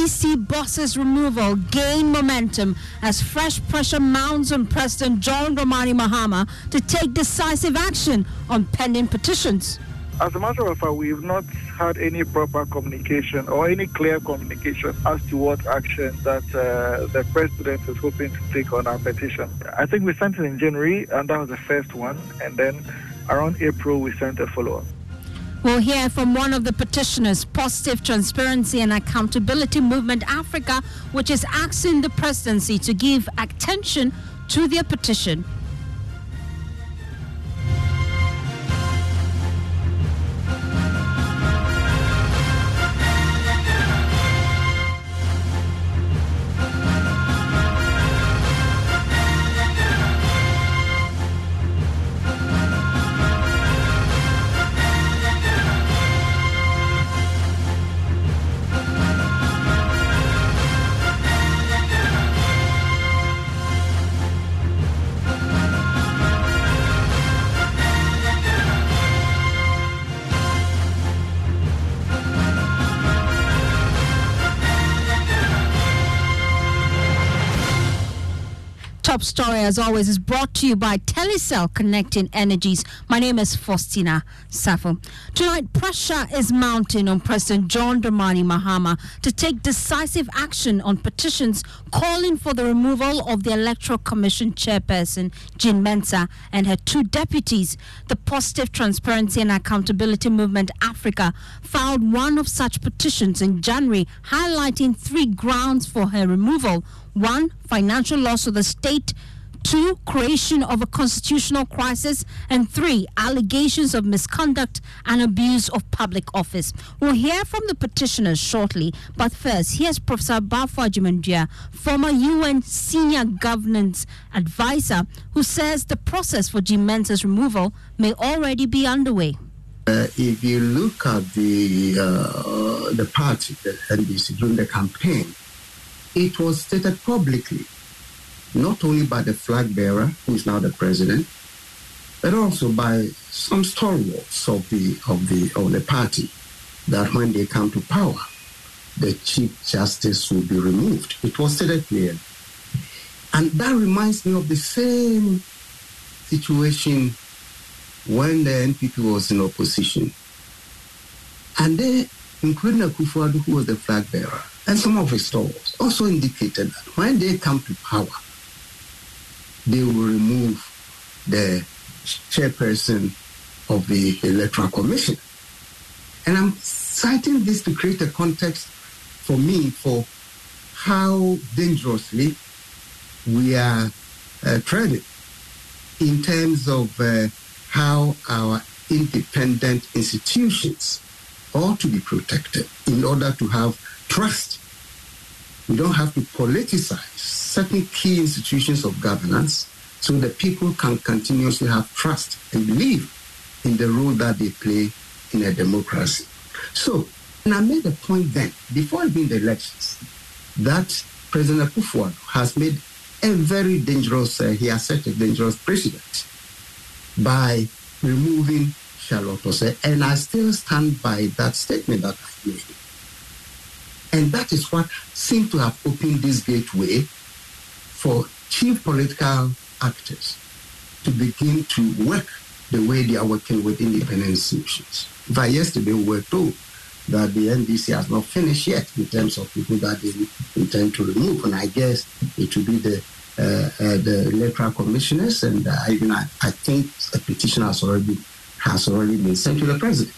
EC boss's removal gained momentum as fresh pressure mounts on President John Dramani Mahama to take decisive action on pending petitions. As a matter of fact, we've not had any proper communication or any clear communication as to what action that the president is hoping to take on our petition. I think we sent it in January, and that was the first one, and then around April we sent a follow-up. We'll hear from one of the petitioners, Positive Transparency and Accountability Movement Africa, which is asking the presidency to give attention to their petition. Top story, as always, is brought to you by Telecel Connecting Energies. My name is Faustina Safo. Tonight, pressure is mounting on President John Dramani Mahama to take decisive action on petitions calling for the removal of the Electoral Commission chairperson, Jean Mensa, and her two deputies. The Positive Transparency and Accountability Movement Africa filed one of such petitions in January, highlighting three grounds for her removal. 1, financial loss to the state. 2, creation of a constitutional crisis. And 3, allegations of misconduct and abuse of public office. We'll hear from the petitioners shortly, but first, here's Professor Bafo Agyeman-Duah, former UN Senior Governance Advisor, who says the process for Jean Mensa's removal may already be underway. If you look at the party, the NDC, during the campaign, it was stated publicly, not only by the flag bearer, who is now the president, but also by some stalwarts of the party, that when they come to power, the Chief Justice will be removed. It was stated clearly. And that reminds me of the same situation when the NPP was in opposition. And they, including Akufo-Addo, who was the flag bearer, and some of his stalwarts, also indicated that when they come to power, they will remove the chairperson of the Electoral Commission. And I'm citing this to create a context for me for how dangerously we are treading in terms of how our independent institutions ought to be protected in order to have trust. We don't have to politicize certain key institutions of governance so that people can continuously have trust and believe in the role that they play in a democracy. So, and I made a point then, before even the elections, that President Akufo-Addo has made a very dangerous, he has set a dangerous precedent by removing Charlotte Osei, and I still stand by that statement that I made. And that is what seems to have opened this gateway for chief political actors to begin to work the way they are working with independent institutions. But yesterday we were told that the NDC has not finished yet in terms of people that they intend to remove. And I guess it will be the electoral commissioners, and I think a petition has already been sent to the president.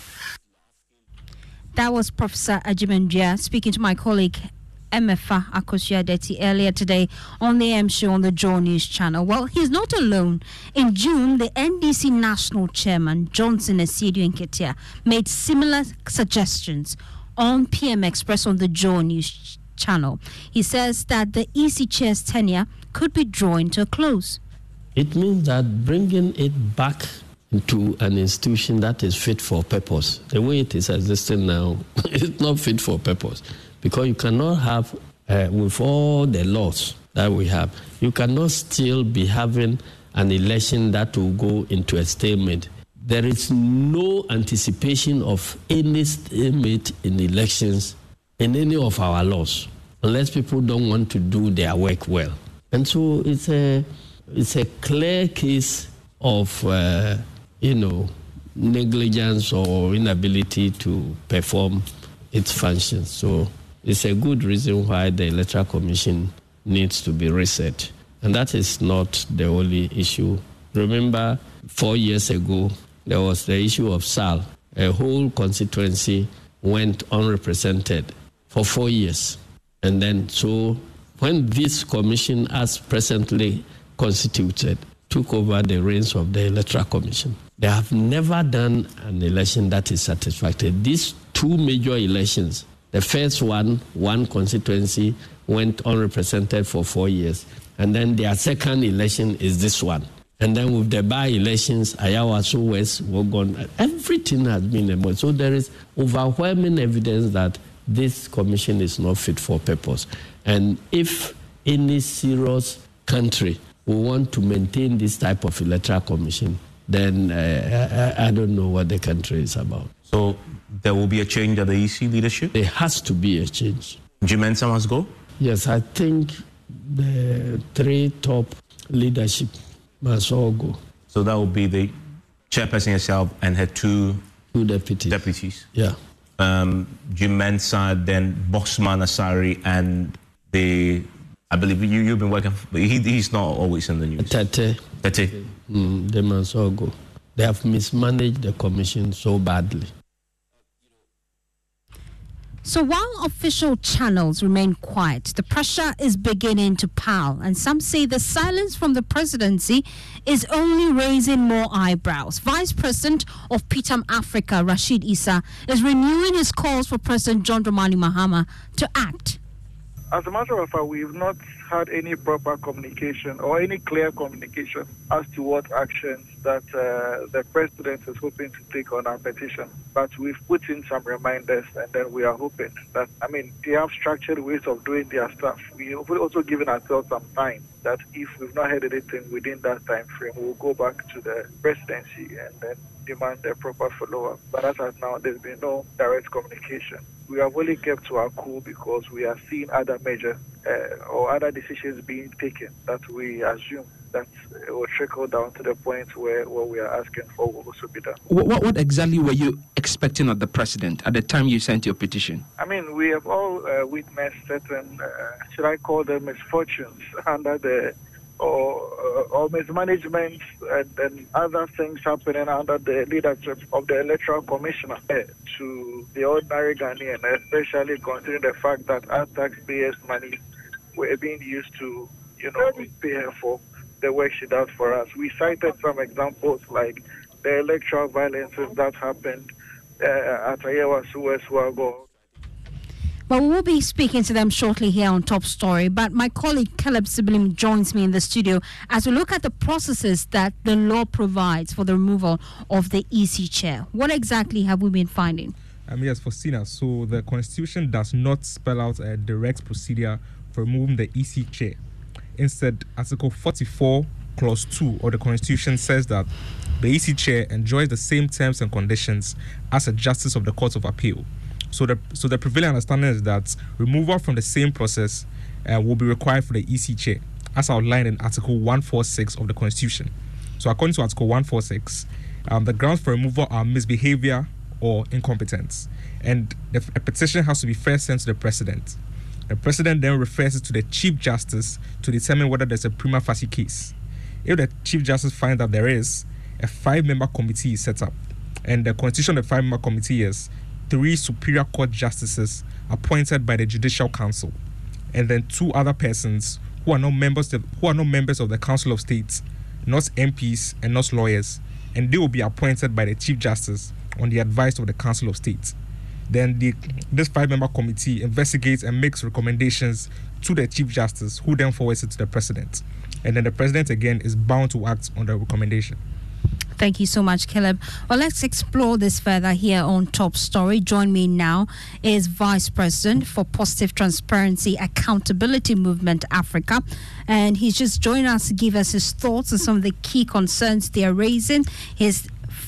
That was Professor Agyeman-Duah speaking to my colleague Emefa Akosua-Adeti earlier today on the AM show on the Joy News channel. Well, he's not alone. In June, the NDC national chairman, Johnson Asiedu-Nketia, made similar suggestions on PM Express on the Joy News channel. He says that the EC chair's tenure could be drawing to a close. It means that bringing it back into an institution that is fit for purpose, the way it is existing now, it's not fit for purpose. Because you cannot have, with all the laws that we have, you cannot still be having an election that will go into a stalemate. There is no anticipation of any stalemate in elections in any of our laws unless people don't want to do their work well. And so it's a clear case of, negligence or inability to perform its functions. So it's a good reason why the Electoral Commission needs to be reset. And that is not the only issue. Remember, 4 years ago, there was the issue of SAL. A whole constituency went unrepresented for 4 years. And then, so when this commission, as presently constituted, took over the reins of the Electoral Commission, they have never done an election that is satisfactory. These two major elections, the first one constituency went unrepresented for 4 years. And then their second election is this one. And then with the by-elections, Ayawaso West, Wogon, everything has been removed. So there is overwhelming evidence that this commission is not fit for purpose. And if any serious country will want to maintain this type of electoral commission, then I don't know what the country is about. So there will be a change at the EC leadership? There has to be a change. Jim Mensah must go? Yes, I think the three top leadership must all go. So that will be the chairperson herself and her two deputies. Yeah. Jim Mensah, then Bosman Asari, and I believe you've been working, he's not always in the news. Tete. They must all go. They have mismanaged the commission so badly. So while official channels remain quiet, the pressure is beginning to pile, and some say the silence from the presidency is only raising more eyebrows. Vice President of PITAM Africa, Rashid Issa, is renewing his calls for President John Dramani Mahama to act. As a matter of fact, we've not had any proper communication or any clear communication as to what actions that the president is hoping to take on our petition. But we've put in some reminders, and then we are hoping that, they have structured ways of doing their stuff. We've also given ourselves some time that if we've not heard anything within that time frame, we'll go back to the presidency and then demand a proper follow-up. But as of now, there's been no direct communication. We have only kept to our cool because we are seeing other measures or other decisions being taken that we assume that will trickle down to the point where what we are asking for will also be done. What exactly were you expecting of the president at the time you sent your petition? We have all witnessed certain, should I call them misfortunes under the or mismanagement and other things happening under the leadership of the Electoral Commissioner to the ordinary Ghanaian, especially considering the fact that our taxpayers' money were being used to, pay her for the work she does for us. We cited some examples like the electoral violences that happened at Ayawaso West Wago. Well, we will be speaking to them shortly here on Top Story, but my colleague Caleb Sibilim joins me in the studio as we look at the processes that the law provides for the removal of the EC chair. What exactly have we been finding? Yes, Faustina. So the Constitution does not spell out a direct procedure for removing the EC chair. Instead, Article 44, Clause 2 of the Constitution says that the EC chair enjoys the same terms and conditions as a justice of the Court of Appeal. So the prevailing understanding is that removal from the same process will be required for the EC chair, as outlined in Article 146 of the Constitution. So according to Article 146, the grounds for removal are misbehavior or incompetence, and a petition has to be first sent to the President. The President then refers it to the Chief Justice to determine whether there's a prima facie case. If the Chief Justice finds that there is, a 5-member committee is set up, and the constitution of the 5-member committee is 3 Superior Court justices appointed by the Judicial Council, and then 2 other persons who are not members of the Council of State, not MPs and not lawyers, and they will be appointed by the Chief Justice on the advice of the Council of State. Then this 5-member committee investigates and makes recommendations to the Chief Justice, who then forwards it to the President. And then the President again is bound to act on the recommendation. Thank you so much, Caleb. Well, let's explore this further here on Top Story. Join me now is Vice President for Positive Transparency Accountability Movement Africa. And he's just joined us to give us his thoughts on some of the key concerns they are raising. His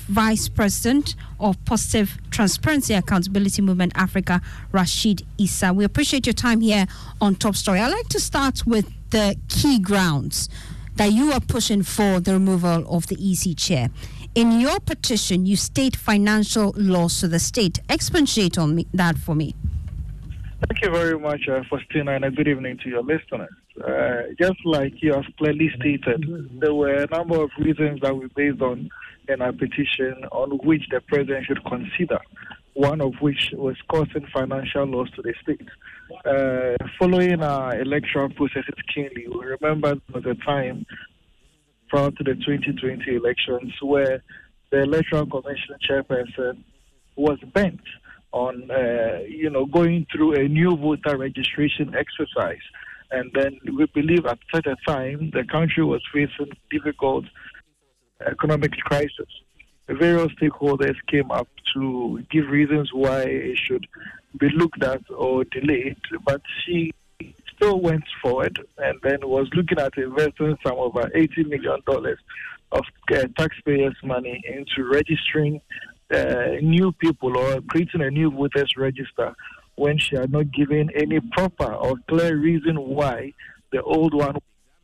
Vice President of Positive Transparency Accountability Movement Africa, Rashid Issa. We appreciate your time here on Top Story. I'd like to start with the key grounds that you are pushing for the removal of the EC chair. In your petition, you state financial loss to the state. Expatiate on that for me. Thank you very much, Faustina, and a good evening to your listeners. Just like you have clearly stated, there were a number of reasons that we based on in our petition on which the president should consider, one of which was causing financial loss to the state. Following our electoral processes keenly, we remember there was a time prior to the 2020 elections where the Electoral Commission chairperson was bent on, going through a new voter registration exercise. And then we believe at such a time the country was facing difficult economic crisis. Various stakeholders came up to give reasons why it should be looked at or delayed, but she still went forward and then was looking at investing some over $80 million of taxpayers' money into registering new people or creating a new voters register when she had not given any proper or clear reason why the old one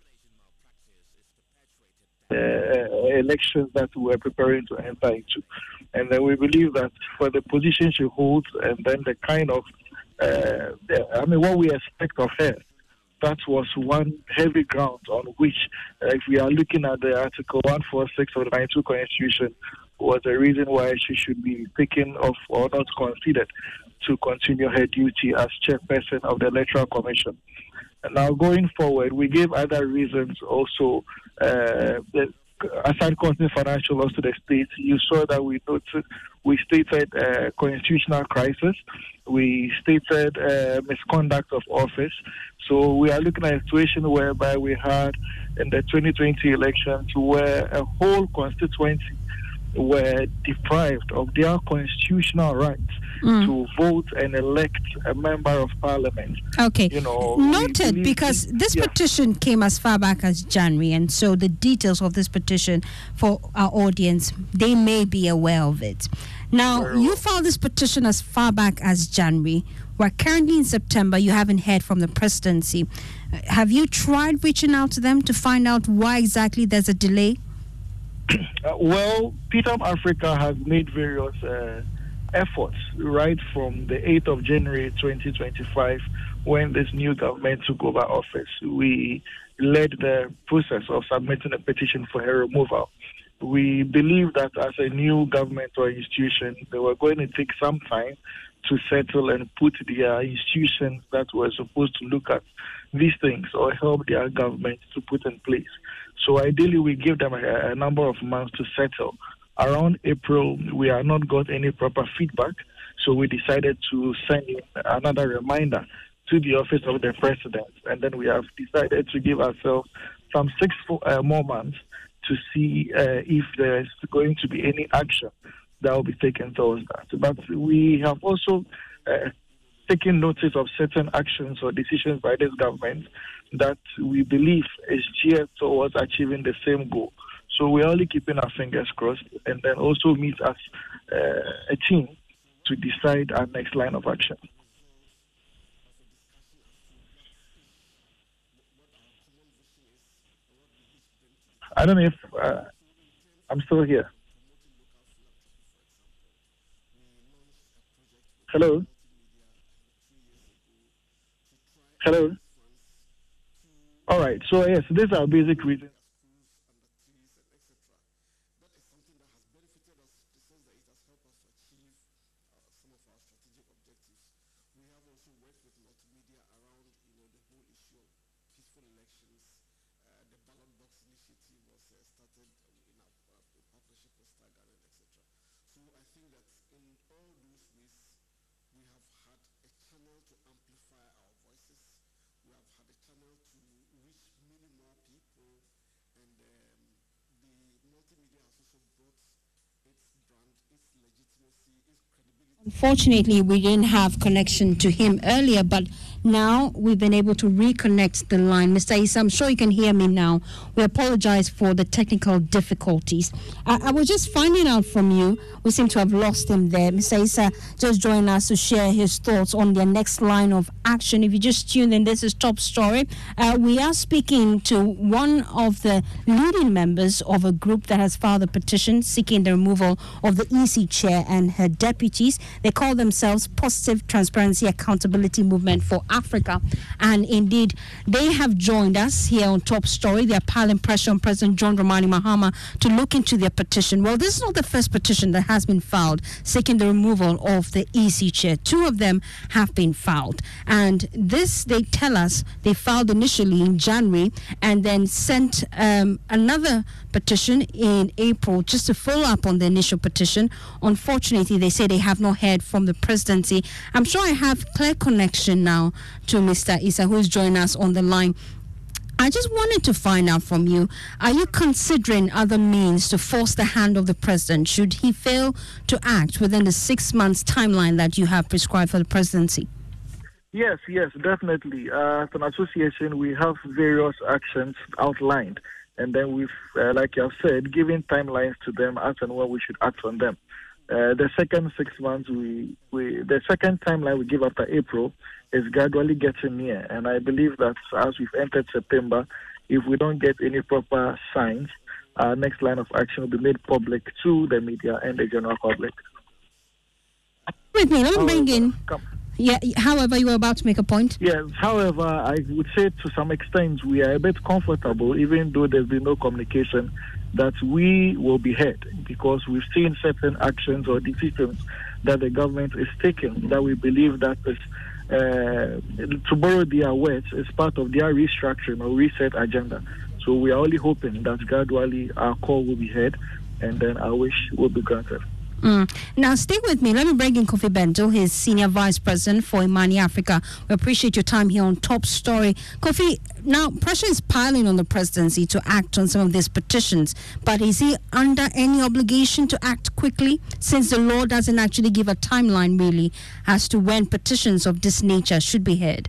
elections that we were preparing to enter into. And then we believe that for the position she holds and then the kind of, what we expect of her, that was one heavy ground on which, if we are looking at the Article 146 of the 92 Constitution, was a reason why she should be taken off or not considered to continue her duty as chairperson of the Electoral Commission. And now going forward, we gave other reasons also, aside causing financial loss to the state. You saw that we stated constitutional crisis. We stated misconduct of office. So we are looking at a situation whereby we had in the 2020 elections where a whole constituency were deprived of their constitutional rights to vote and elect a member of parliament. Okay. Noted, because this petition came as far back as January, and so the details of this petition for our audience, they may be aware of it. Now, you filed this petition as far back as January. We're currently in September. You haven't heard from the presidency. Have you tried reaching out to them to find out why exactly there's a delay? Well, PITAM Africa has made various efforts right from the 8th of January 2025 when this new government took over office. We led the process of submitting a petition for her removal. We believe that as a new government or institution, they were going to take some time to settle and put their institutions that were supposed to look at these things or help their government to put in place. So ideally, we give them a number of months to settle. Around April, we have not got any proper feedback, so we decided to send in another reminder to the office of the president, and then we have decided to give ourselves some 6 more months to see if there's going to be any action that will be taken towards that. But we have also taken notice of certain actions or decisions by this government that we believe is geared towards achieving the same goal. So we're only keeping our fingers crossed and then also meet as a team to decide our next line of action. I don't know if I'm still here. Hello? Hello? All right. So, yes, these are basic reasons. Unfortunately, we didn't have connection to him earlier, but now we've been able to reconnect the line. Mr. Issa, I'm sure you can hear me now. We apologize for the technical difficulties. I was just finding out from you, we seem to have lost him there. Mr. Issa just joined us to share his thoughts on their next line of action. If you just tuned in, this is Top Story. We are speaking to one of the leading members of a group that has filed a petition seeking the removal of the EC chair and her deputies. They call themselves Positive Transparency Accountability Movement for Africa. And indeed, they have joined us here on Top Story. They are piling pressure on President John Dramani Mahama to look into their petition. Well, this is not the first petition that has been filed seeking the removal of the EC chair. 2 of them have been filed. And this, they tell us, they filed initially in January and then sent another petition in April just to follow up on the initial petition. Unfortunately, they say they have not heard from the presidency. I'm sure I have clear connection now to Mr. Issa, who is joining us on the line. I just wanted to find out from you, are you considering other means to force the hand of the president should he fail to act within the 6 months timeline that you have prescribed for the presidency? Yes, definitely. As an association, we have various actions outlined. And then we've, like you have said, given timelines to them as and when we should act on them. The second 6 months, the second timeline we give after April is gradually getting near. And I believe that as we've entered September, if we don't get any proper signs, our next line of action will be made public to the media and the general public. With me, let me bring in. Yeah, however, you were about to make a point. Yes, however, I would say to some extent we are a bit comfortable, even though there's been no communication, that we will be heard, because we've seen certain actions or decisions that the government is taking that we believe that is, to borrow their words, is part of their restructuring or reset agenda. So we are only hoping that gradually our call will be heard and then our wish will be granted. Now, stay with me. Let me bring in Kofi Bendel, his Senior Vice President for Imani Africa. We appreciate your time here on Top Story. Kofi, now, pressure is piling on the presidency to act on some of these petitions, but is he under any obligation to act quickly, since the law doesn't actually give a timeline, really, as to when petitions of this nature should be heard?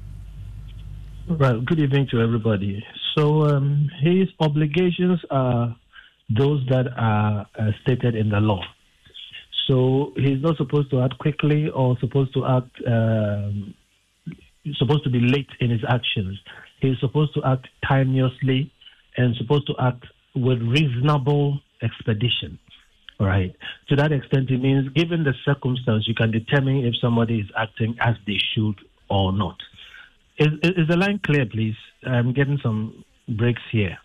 Well, good evening to everybody. So, his obligations are those that are stated in the law. So he's not supposed to act quickly or supposed to be late in his actions. He's supposed to act timeously and supposed to act with reasonable expedition. All right. To that extent, it means given the circumstance, you can determine if somebody is acting as they should or not. Is the line clear, please? I'm getting some breaks here.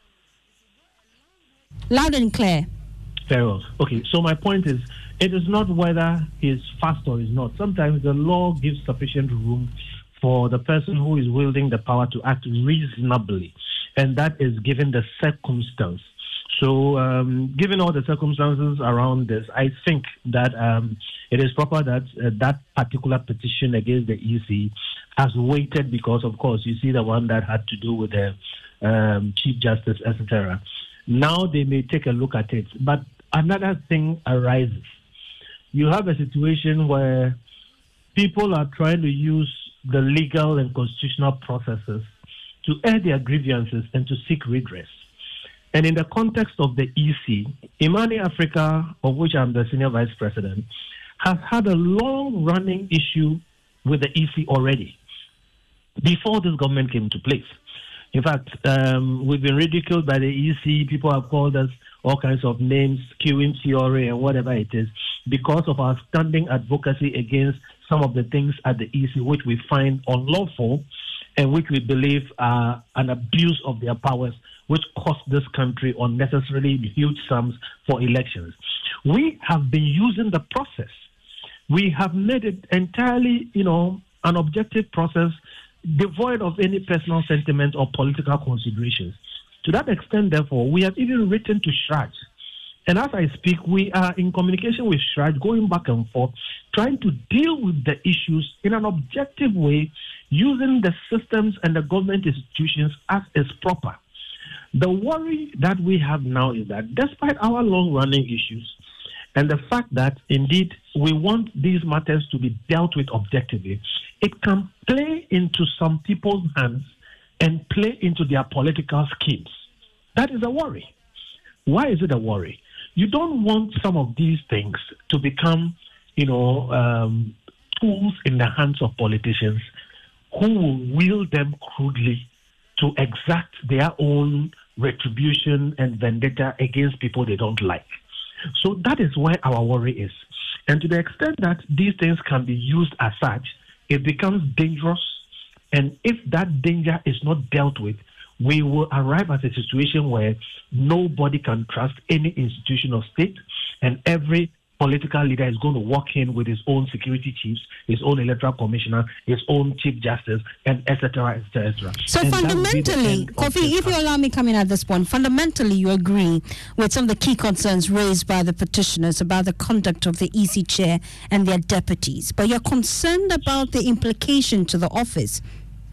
Loud and clear. Very well. Okay, so my point is, it is not whether he's fast or he's not. Sometimes the law gives sufficient room for the person who is wielding the power to act reasonably, and that is given the circumstance. So, given all the circumstances around this, I think that it is proper that that particular petition against the EC has waited because, of course, you see the one that had to do with the Chief Justice, etc. Now they may take a look at it, but another thing arises. You have a situation where people are trying to use the legal and constitutional processes to air their grievances and to seek redress. And in the context of the EC, Imani Africa, of which I'm the Senior Vice President, has had a long-running issue with the EC already, before this government came into place. In fact, we've been ridiculed by the EC. People have called us all kinds of names, queuing theory and whatever it is, because of our standing advocacy against some of the things at the EC which we find unlawful and which we believe are an abuse of their powers, which cost this country unnecessarily huge sums for elections. We have been using the process. We have made it entirely, an objective process devoid of any personal sentiment or political considerations. To that extent, therefore, we have even written to Shraj. And as I speak, we are in communication with Shraj, going back and forth, trying to deal with the issues in an objective way, using the systems and the government institutions as is proper. The worry that we have now is that despite our long-running issues, And the fact that, indeed, we want these matters to be dealt with objectively, it can play into some people's hands and play into their political schemes. That is a worry. Why is it a worry? You don't want some of these things to become, tools in the hands of politicians who will wield them crudely to exact their own retribution and vendetta against people they don't like. So that is where our worry is. And to the extent that these things can be used as such, it becomes dangerous. And if that danger is not dealt with, we will arrive at a situation where nobody can trust any institution of state, and every political leader is going to walk in with his own security chiefs, his own electoral commissioner, his own chief justice, and etc., etc. So fundamentally, Kofi, if you allow me coming at this point, fundamentally you agree with some of the key concerns raised by the petitioners about the conduct of the EC chair and their deputies, but you're concerned about the implication to the office.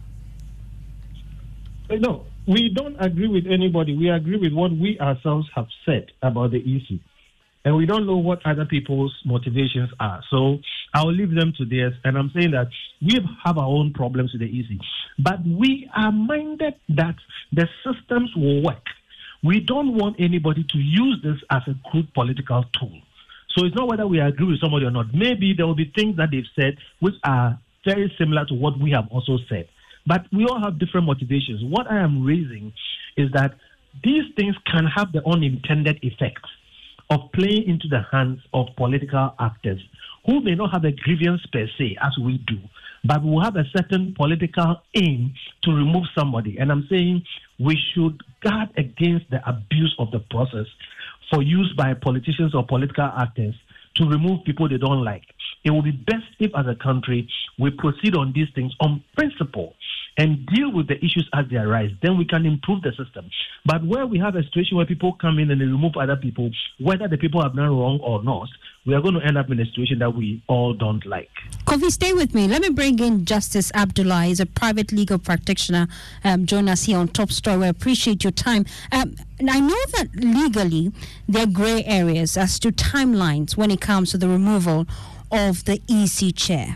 No, we don't agree with anybody. We agree with what we ourselves have said about the EC. And we don't know what other people's motivations are. So I'll leave them to theirs. And I'm saying that we have our own problems with the EC. But we are minded that the systems will work. We don't want anybody to use this as a crude political tool. So it's not whether we agree with somebody or not. Maybe there will be things that they've said which are very similar to what we have also said. But we all have different motivations. What I am raising is that these things can have the unintended effects of playing into the hands of political actors who may not have a grievance per se, as we do, but will have a certain political aim to remove somebody. And I'm saying we should guard against the abuse of the process for use by politicians or political actors to remove people they don't like. It will be best if, as a country, we proceed on these things on principle and deal with the issues as they arise. Then we can improve the system. But where we have a situation where people come in and they remove other people, whether the people have done wrong or not, we are going to end up in a situation that we all don't like. Kofi, stay with me. Let me bring in Justice Abdullah. He's a private legal practitioner. Join us here on Top Story. We appreciate your time. And I know that legally there are grey areas as to timelines when it comes to the removal of the EC chair.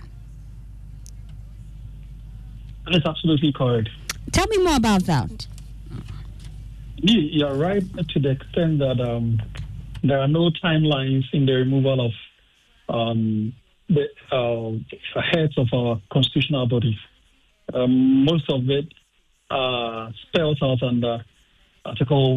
That's absolutely correct. Tell me more about that. You're right to the extent that there are no timelines in the removal of the heads of our constitutional bodies. Most of it spells out under Article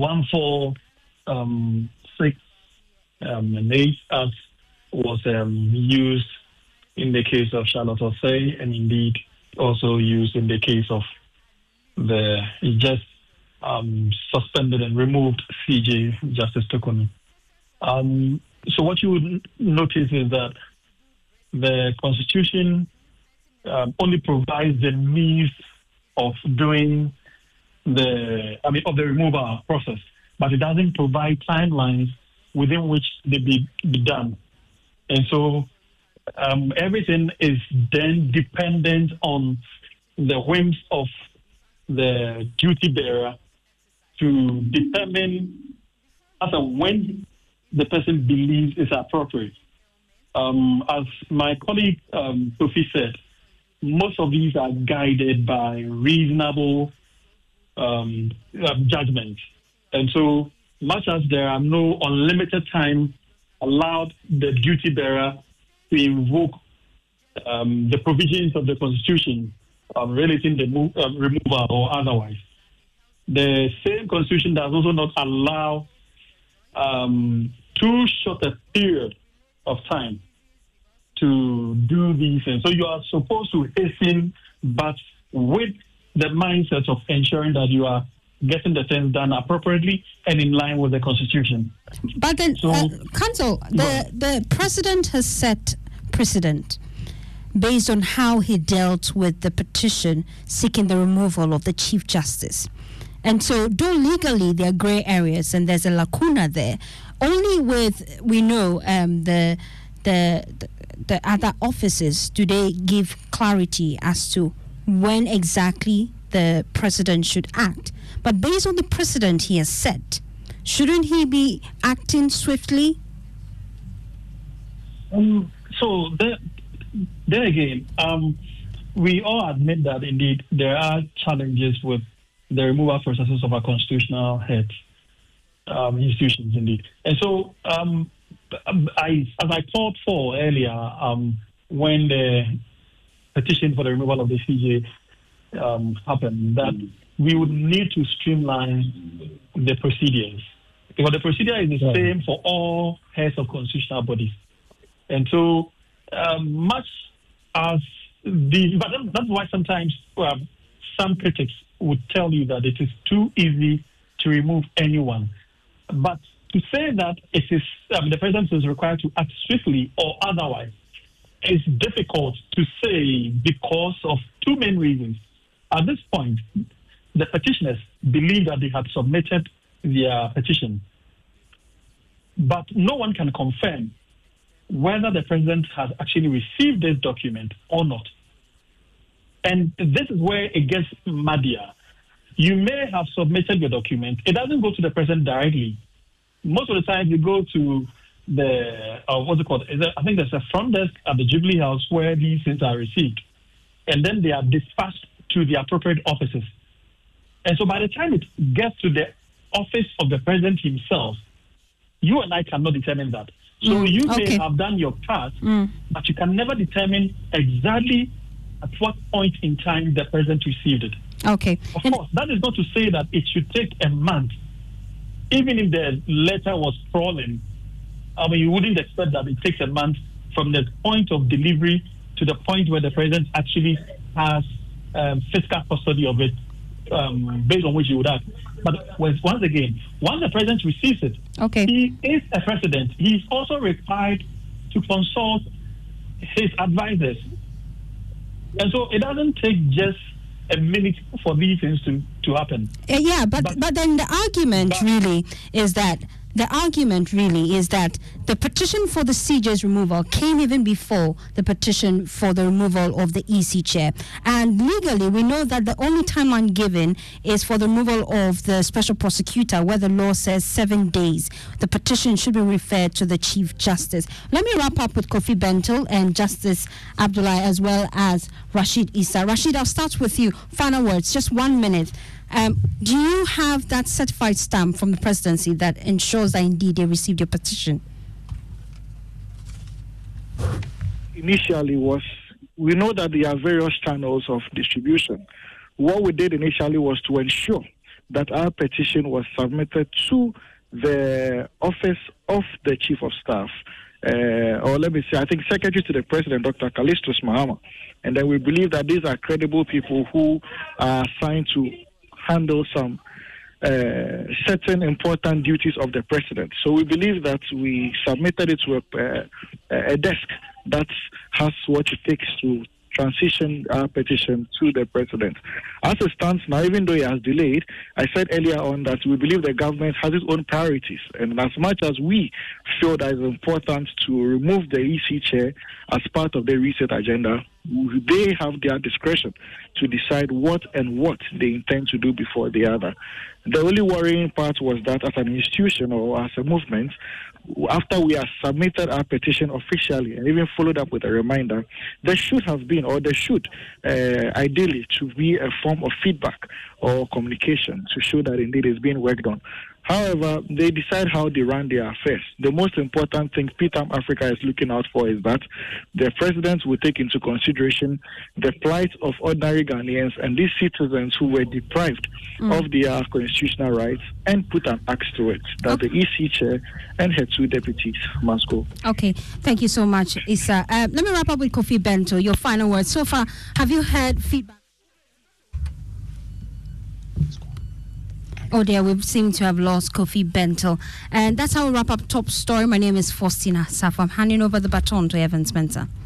146 and 8 as was used in the case of Charlotte Osei, and indeed also used in the case of the just suspended and removed CJ Justice Tokoni. So what you would notice is that the Constitution only provides the means of doing of the removal process, but it doesn't provide timelines within which they be done. And so everything is then dependent on the whims of the duty bearer to determine as and when the person believes is appropriate. As my colleague Sophie said, most of these are guided by reasonable judgment. And so much as there are no unlimited time allowed the duty bearer to invoke the provisions of the Constitution relating the removal or otherwise. The same Constitution does also not allow too short a period of time to do these things. So you are supposed to hasten, but with the mindset of ensuring that you are getting the things done appropriately and in line with the Constitution. But then, Counsel, the President has set precedent based on how he dealt with the petition seeking the removal of the Chief Justice. And so, though legally there are grey areas and there's a lacuna there, only with, we know, the other offices do they give clarity as to when exactly the President should act. But based on the precedent he has set, shouldn't he be acting swiftly? So then again, we all admit that indeed there are challenges with the removal processes of our constitutional heads, institutions indeed. And so, as I called for earlier, when the petition for the removal of the CJ happened, that we would need to streamline the procedures, because the procedure is the same for all heads of constitutional bodies. And so, much as but that's why sometimes some critics would tell you that it is too easy to remove anyone. But to say that it is the president is required to act swiftly or otherwise is difficult to say because of two main reasons. At this point, the petitioners believe that they had submitted their petition, but no one can confirm whether the president has actually received this document or not. And this is where it gets muddier. You may have submitted your document. It doesn't go to the president directly. Most of the time, you go to the, what's it called? I think there's a front desk at the Jubilee House where these things are received. And then they are dispatched to the appropriate offices. And so by the time it gets to the office of the president himself, you and I cannot determine that. So you may have done your part, but you can never determine exactly at what point in time the president received it. Okay. Of course, that is not to say that it should take a month. Even if the letter was stolen, I mean, you wouldn't expect that it takes a month from the point of delivery to the point where the president actually has fiscal custody of it, based on which you would act. But once again, once the president receives it, he is a president. He is also required to consult his advisors. And so it doesn't take just a minute for these things to happen. But then the argument really is that the petition for the CJ's removal came even before the petition for the removal of the EC chair. And legally, we know that the only timeline given is for the removal of the special prosecutor, where the law says 7 days. The petition should be referred to the Chief Justice. Let me wrap up with Kofi Bentil and Justice Abdullahi, as well as Rashid Issa. Rashid, I'll start with you. Final words, just 1 minute. Do you have that certified stamp from the presidency that ensures that indeed they received your petition? Initially we know that there are various channels of distribution. What we did initially was to ensure that our petition was submitted to the office of the Chief of Staff, or let me say, I think Secretary to the President, Dr. Callistus Mahama. And then we believe that these are credible people who are assigned to handle some certain important duties of the president. So we believe that we submitted it to a desk that has what it takes to transition our petition to the president. As it stands now, even though it has delayed, I said earlier on that we believe the government has its own priorities. And as much as we feel that it's important to remove the EC chair as part of the reset agenda, they have their discretion to decide what they intend to do before the other. The only worrying part was that as an institution or as a movement, after we have submitted our petition officially and even followed up with a reminder, there should have been, or there should ideally to be a form of feedback or communication to show that indeed it's being worked on. However, they decide how they run their affairs. The most important thing Peter Africa is looking out for is that the president will take into consideration the plight of ordinary Ghanaians and these citizens who were deprived of their constitutional rights and put an axe to it, that the EC chair and her two deputies must go. Okay, thank you so much, Issa. Let me wrap up with Kofi Bentil. Your final words. So far, have you heard feedback? Oh dear, we seem to have lost Kofi Bentil. And that's how we wrap up Top Story. My name is Faustina Safo. I'm handing over the baton to Evan Spencer.